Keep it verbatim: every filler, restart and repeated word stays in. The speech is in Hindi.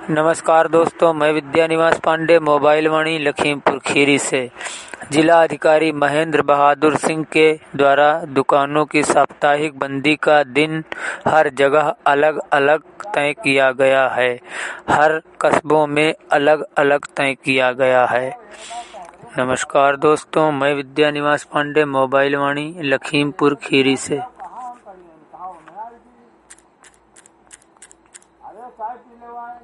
नमस्कार दोस्तों, मैं विद्या निवास पांडे मोबाइल वाणी लखीमपुर खीरी से। जिला अधिकारी महेंद्र बहादुर सिंह के द्वारा दुकानों की साप्ताहिक बंदी का दिन हर जगह अलग अलग तय किया गया है। हर कस्बों में अलग अलग तय किया गया है। नमस्कार दोस्तों, मैं विद्या निवास पांडे मोबाइल वाणी लखीमपुर खीरी से।